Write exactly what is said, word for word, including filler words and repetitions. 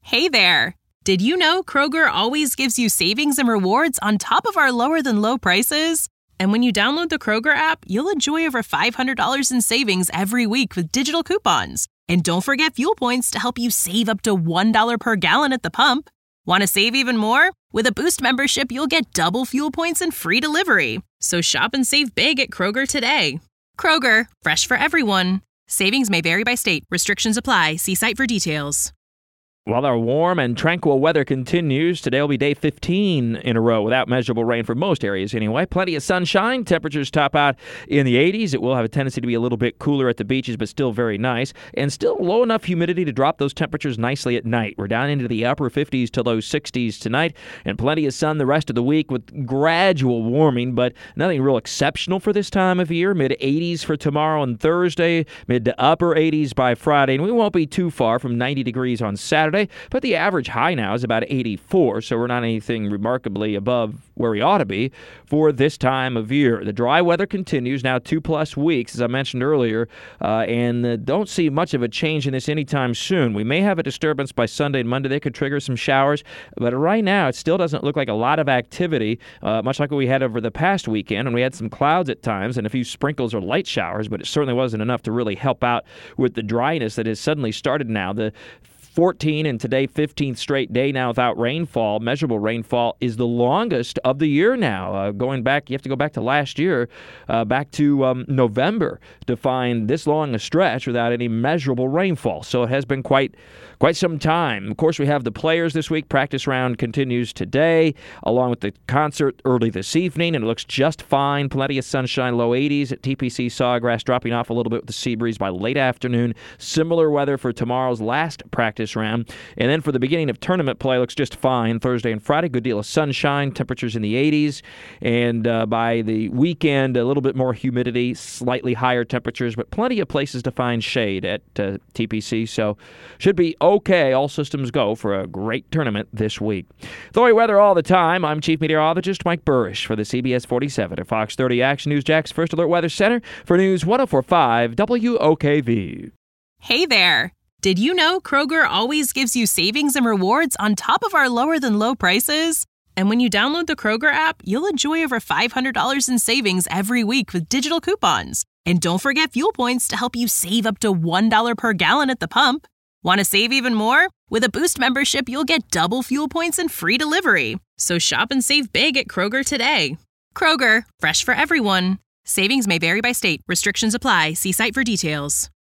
Hey there! Did you know Kroger always gives you savings and rewards on top of our lower-than-low prices? And when you download the Kroger app, you'll enjoy over five hundred dollars in savings every week with digital coupons. And don't forget fuel points to help you save up to one dollar per gallon at the pump. Want to save even more? With a Boost membership, you'll get double fuel points and free delivery. So shop and save big at Kroger today. Kroger, fresh for everyone. Savings may vary by state. Restrictions apply. See site for details. While our warm and tranquil weather continues, today will be day fifteen in a row without measurable rain for most areas anyway. Plenty of sunshine. Temperatures top out in the eighties. It will have a tendency to be a little bit cooler at the beaches, but still very nice. And still low enough humidity to drop those temperatures nicely at night. We're down into the upper fifties to low sixties tonight, and plenty of sun the rest of the week with gradual warming, but nothing real exceptional for this time of year. mid eighties for tomorrow and Thursday, mid to upper eighties by Friday, and we won't be too far from ninety degrees on Saturday. But the average high now is about eighty-four, so we're not anything remarkably above where we ought to be for this time of year. The dry weather continues now two-plus weeks, as I mentioned earlier, uh, and uh, don't see much of a change in this anytime soon. We may have a disturbance by Sunday and Monday. They could trigger some showers, but right now it still doesn't look like a lot of activity, uh, much like what we had over the past weekend, and we had some clouds at times and a few sprinkles or light showers, but it certainly wasn't enough to really help out with the dryness that has suddenly started now. The fourteen and today fifteenth straight day now without rainfall. Measurable rainfall is the longest of the year now. Uh, going back, you have to go back to last year, uh, back to um, November to find this long a stretch without any measurable rainfall. So it has been quite quite some time. Of course, we have the players this week. Practice round continues today, along with the concert early this evening, and it looks just fine. Plenty of sunshine, low eighties at T P C Sawgrass, dropping off a little bit with the sea breeze by late afternoon. Similar weather for tomorrow's last practice round. And then for the beginning of tournament play, looks just fine. Thursday and Friday, good deal of sunshine, temperatures in the eighties. And uh, by the weekend, a little bit more humidity, slightly higher temperatures, but plenty of places to find shade at uh, T P C. So should be okay. All systems go for a great tournament this week. Thorny weather all the time. I'm Chief Meteorologist Mike Burrish for the C B S forty-seven at Fox thirty Action News Jack's First Alert Weather Center for News one oh four point five W O K V. Hey there! Did you know Kroger always gives you savings and rewards on top of our lower-than-low prices? And when you download the Kroger app, you'll enjoy over five hundred dollars in savings every week with digital coupons. And don't forget fuel points to help you save up to one dollar per gallon at the pump. Want to save even more? With a Boost membership, you'll get double fuel points and free delivery. So shop and save big at Kroger today. Kroger, fresh for everyone. Savings may vary by state. Restrictions apply. See site for details.